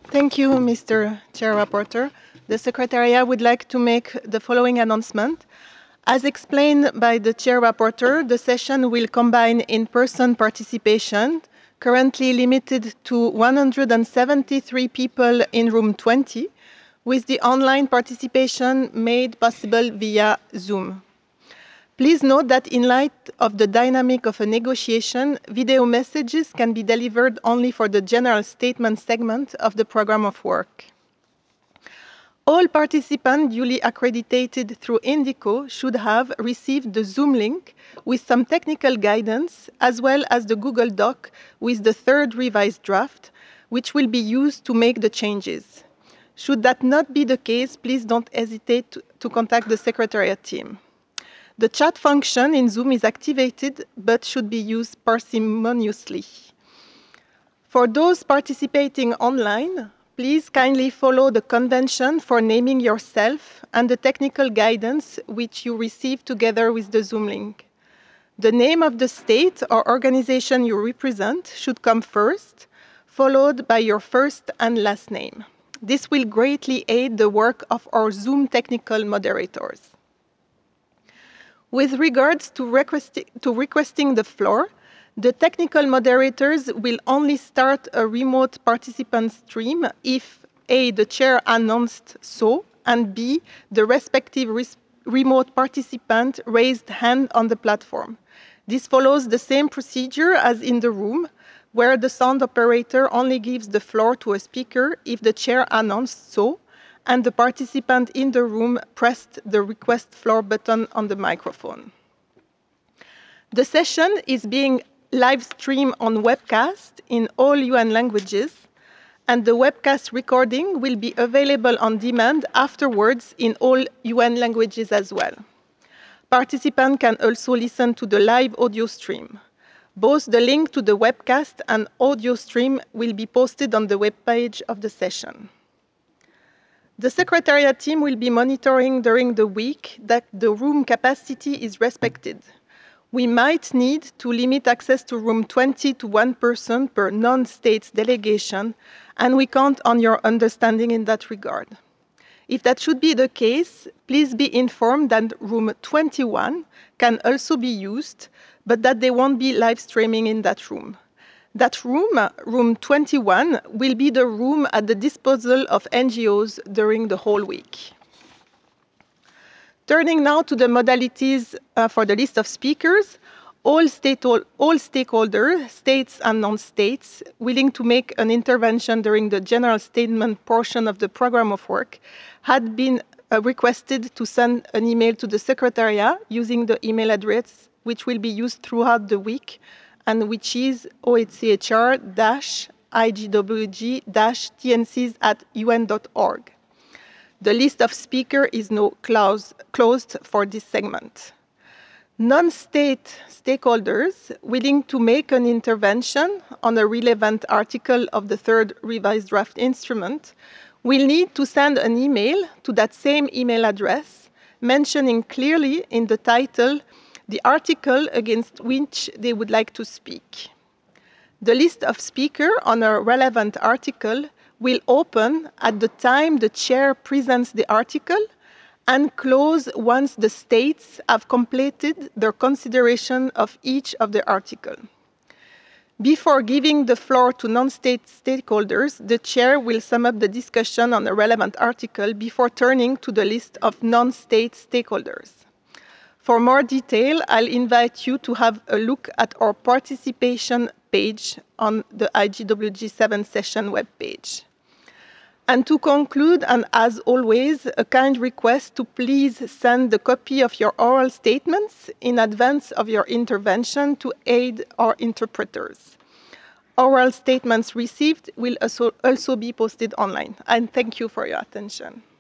Thank you, Mr. Chair Rapporteur. The Secretariat would like to make the following announcement. As explained by the Chair Rapporteur, the session will combine in-person participation, currently limited to 173 people in room 20, with the online participation made possible via Zoom. Please note that in light of the dynamic of a negotiation, video messages can be delivered only for the general statement segment of the program of work. All participants duly accredited through Indico should have received the Zoom link with some technical guidance, as well as the Google Doc with the third revised draft, which will be used to make the changes. Should that not be the case, please don't hesitate to contact the Secretariat team. The chat function in Zoom is activated, but should be used parsimoniously. For those participating online, please kindly follow the convention for naming yourself and the technical guidance which you receive together with the Zoom link. The name of the state or organization you represent should come first, followed by your first and last name. This will greatly aid the work of our Zoom technical moderators. With regards to requesting the floor, the technical moderators will only start a remote participant stream if A, the chair announced so, and B, the respective remote participant raised hand on the platform. This follows the same procedure as in the room, where the sound operator only gives the floor to a speaker if the chair announced so, and the participant in the room pressed the request floor button on the microphone. The session is being live streamed on webcast in all UN languages, and the webcast recording will be available on demand afterwards in all UN languages as well. Participants can also listen to the live audio stream. Both the link to the webcast and audio stream will be posted on the webpage of the session. The Secretariat team will be monitoring during the week that the room capacity is respected. We might need to limit access to room 20 to one person per non-state delegation, and we count on your understanding in that regard. If that should be the case, please be informed that room 21 can also be used, but that they won't be live streaming in that room. That room, room 21, will be the room at the disposal of NGOs during the whole week. Turning now to the modalities for the list of speakers, all stakeholders, states and non-states, willing to make an intervention during the general statement portion of the program of work had been requested to send an email to the Secretariat using the email address which will be used throughout the week, and which is ohchr-igwg-tncs@un.org. The list of speakers is now closed for this segment. Non-state stakeholders willing to make an intervention on a relevant article of the third revised draft instrument will need to send an email to that same email address, mentioning clearly in the title the article against which they would like to speak. The list of speakers on a relevant article will open at the time the chair presents the article and close once the states have completed their consideration of each of the articles. Before giving the floor to non-state stakeholders, the chair will sum up the discussion on the relevant article before turning to the list of non-state stakeholders. For more detail, I'll invite you to have a look at our participation page on the IGWG7 session webpage. And to conclude, and as always, a kind request to please send a copy of your oral statements in advance of your intervention to aid our interpreters. Oral statements received will also be posted online. And thank you for your attention.